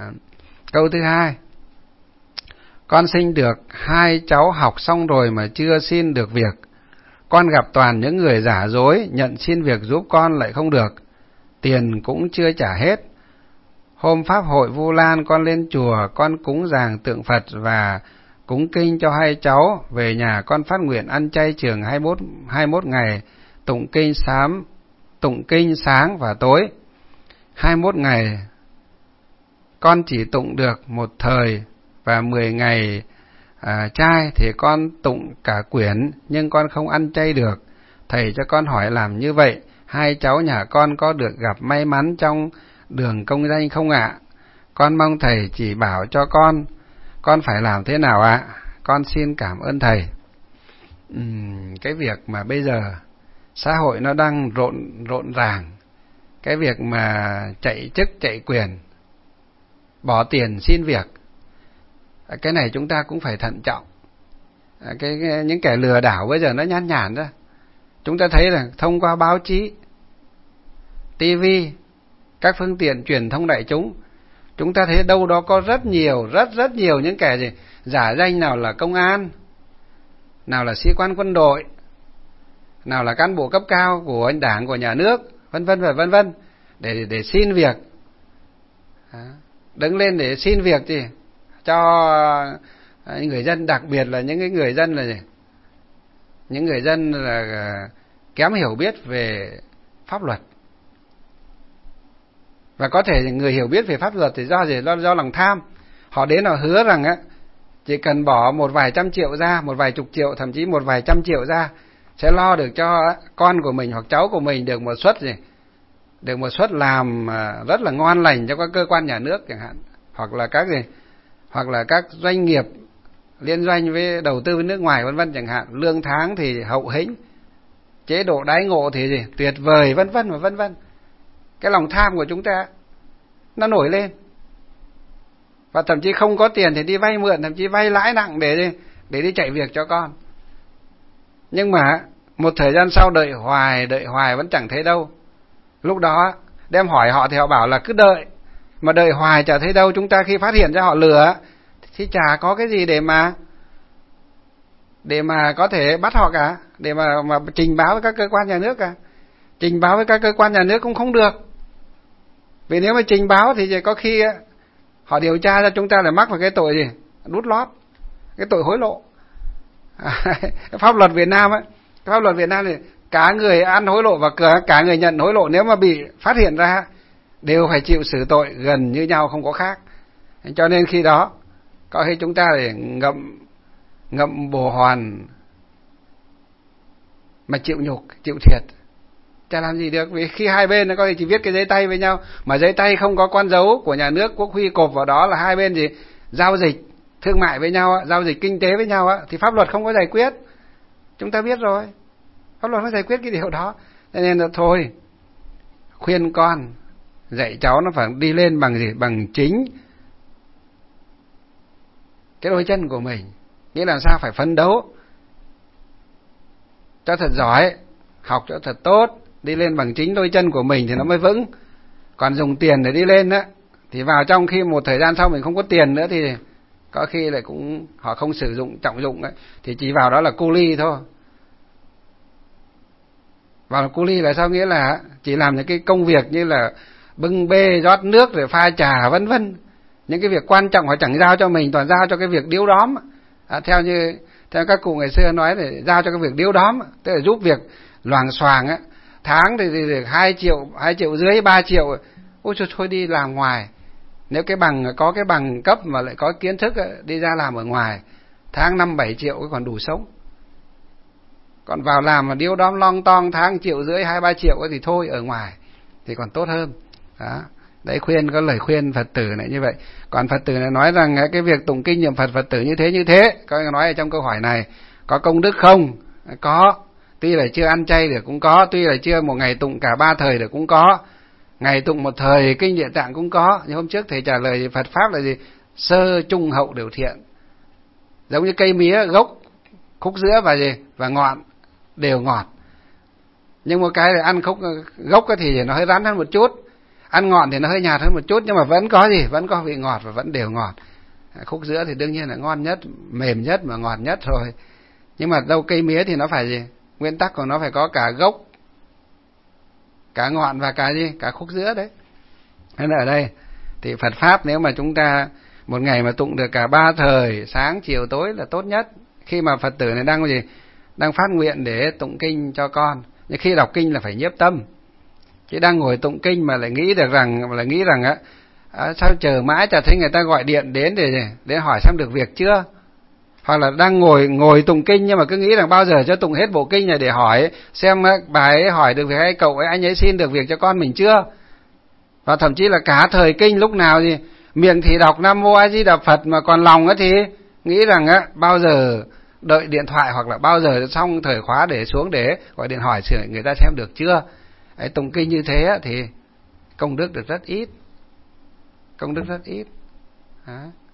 Câu thứ hai: con sinh được 2 cháu học xong rồi mà chưa xin được việc. Con gặp toàn những người giả dối, nhận xin việc giúp con lại không được, tiền cũng chưa trả hết. Hôm pháp hội Vu Lan con lên chùa, con cúng dường tượng Phật và cúng kinh cho 2 cháu. Về nhà con phát nguyện ăn chay trường 21 ngày, tụng kinh sáng và tối. 21 ngày con chỉ tụng được một thời, và 10 ngày chay thì con tụng cả quyển, nhưng con không ăn chay được. Thầy cho con hỏi làm như vậy 2 cháu nhà con có được gặp may mắn trong đường công danh không ạ? Con mong thầy chỉ bảo cho con phải làm thế nào ạ? Con xin cảm ơn thầy. Cái việc mà bây giờ xã hội nó đang rộn ràng, cái việc mà chạy chức chạy quyền, bỏ tiền xin việc, cái này chúng ta cũng phải thận trọng. Những kẻ lừa đảo bây giờ nó nhan nhản ra. Chúng ta thấy là thông qua báo chí, TV, các phương tiện truyền thông đại chúng, chúng ta thấy đâu đó có rất nhiều những kẻ gì giả danh, nào là công an, nào là sĩ quan quân đội, nào là cán bộ cấp cao của đảng, của nhà nước, vân vân, để xin việc. Đứng lên để xin việc gì cho người dân, đặc biệt là những cái người dân là gì? Những người dân là kém hiểu biết về pháp luật. Và có thể người hiểu biết về pháp luật thì do gì? Do lòng tham. Họ đến họ hứa rằng á, chỉ cần bỏ một vài trăm triệu ra, một vài chục triệu, thậm chí một vài trăm triệu ra, sẽ lo được cho con của mình hoặc cháu của mình được một suất gì? Được một suất làm rất là ngon lành cho các cơ quan nhà nước chẳng hạn, hoặc là các doanh nghiệp liên doanh với đầu tư với nước ngoài vân vân chẳng hạn, lương tháng thì hậu hĩnh, chế độ đãi ngộ thì gì tuyệt vời, vân vân. Cái lòng tham của chúng ta nó nổi lên, và thậm chí không có tiền thì đi vay mượn, thậm chí vay lãi nặng để đi chạy việc cho con. Nhưng mà một thời gian sau đợi hoài vẫn chẳng thấy đâu. Lúc đó đem hỏi họ thì họ bảo là cứ đợi, mà đợi hoài chả thấy đâu. Chúng ta khi phát hiện ra họ lừa thì chả có cái gì để mà có thể bắt họ cả, để mà trình báo với các cơ quan nhà nước cả. Trình báo với các cơ quan nhà nước cũng không được, vì nếu mà trình báo thì có khi họ điều tra ra chúng ta lại mắc vào cái tội gì đút lót, cái tội hối lộ. Pháp luật Việt Nam thì cả người ăn hối lộ và cả người nhận hối lộ, nếu mà bị phát hiện ra đều phải chịu xử tội gần như nhau, không có khác. Cho nên khi đó có khi chúng ta để ngậm bồ hoàn mà chịu nhục, chịu thiệt, chả làm gì được. Vì khi hai bên nó có thể chỉ viết cái giấy tay với nhau, mà giấy tay không có con dấu của nhà nước, quốc huy cộp vào đó, là hai bên gì giao dịch thương mại với nhau, giao dịch kinh tế với nhau, thì pháp luật không có giải quyết. Chúng ta biết rồi, pháp luật không giải quyết cái điều đó. Cho nên là thôi, khuyên con, dạy cháu nó phải đi lên bằng gì? Bằng chính cái đôi chân của mình. Nghĩa là sao? Phải phấn đấu cho thật giỏi, học cho thật tốt, đi lên bằng chính đôi chân của mình thì nó mới vững. Còn dùng tiền để đi lên á, thì vào trong khi một thời gian sau mình không có tiền nữa thì có khi lại cũng họ không sử dụng trọng dụng ấy, thì chỉ vào đó là cu ly thôi. Vào cu ly là sao? Nghĩa là chỉ làm những cái công việc như là bưng bê, rót nước, rồi pha trà vân vân. Những cái việc quan trọng họ chẳng giao cho mình, toàn giao cho cái việc điếu đóm. Theo các cụ ngày xưa nói thì giao cho cái việc điếu đóm, tức là giúp việc loàng xoàng á. Tháng thì được 2 triệu rưỡi, 3 triệu. Ôi trời, thôi đi làm ngoài. Nếu có cái bằng cấp mà lại có kiến thức ấy, đi ra làm ở ngoài, tháng 5-7 triệu còn đủ sống. Còn vào làm mà điếu đóm long tong tháng 1,5 triệu, 2-3 triệu thì thôi, ở ngoài thì còn tốt hơn. Đó. Đấy, có lời khuyên Phật tử này như vậy. Còn Phật tử này nói rằng cái việc tụng kinh niệm Phật tử như thế, có nói ở trong câu hỏi này, có công đức không? Có. Tuy là chưa ăn chay được cũng có, tuy là chưa một ngày tụng cả 3 thời được cũng có, ngày tụng một thời kinh Địa Tạng cũng có. Nhưng hôm trước thầy trả lời Phật pháp là gì? Sơ trung hậu đều thiện. Giống như cây mía, gốc, khúc giữa và ngọn đều ngọt. Nhưng một cái là ăn gốc thì nó hơi rắn hơn một chút, ăn ngọt thì nó hơi nhạt hơn một chút, nhưng mà vẫn có gì, vẫn có vị ngọt và vẫn đều ngọt. Khúc giữa thì đương nhiên là ngon nhất, mềm nhất mà ngọt nhất rồi. Nhưng mà đâu cây mía thì nó phải gì, nguyên tắc của nó phải có cả gốc, cả ngọn và cả gì, cả khúc giữa đấy. Nên ở đây thì Phật pháp nếu mà chúng ta một ngày mà tụng được cả 3 thời, sáng chiều tối là tốt nhất. Khi mà Phật tử này đang gì, đang phát nguyện để tụng kinh cho con, nhưng khi đọc kinh là phải nhiếp tâm. Chứ đang ngồi tụng kinh mà lại nghĩ rằng sao chờ mãi chả thấy người ta gọi điện đến để hỏi xem được việc chưa. Hoặc là đang ngồi tụng kinh nhưng mà cứ nghĩ rằng bao giờ cho tụng hết bộ kinh này để hỏi xem bà ấy hỏi được việc hay cậu ấy anh ấy xin được việc cho con mình chưa. Và thậm chí là cả thời kinh lúc nào gì miệng thì đọc Nam Mô A Di Đà Phật mà còn lòng thì nghĩ rằng bao giờ đợi điện thoại hoặc là bao giờ xong thời khóa để xuống để gọi điện hỏi người ta xem được chưa. Ấy, tụng kinh như thế thì công đức được rất ít. Công đức rất ít.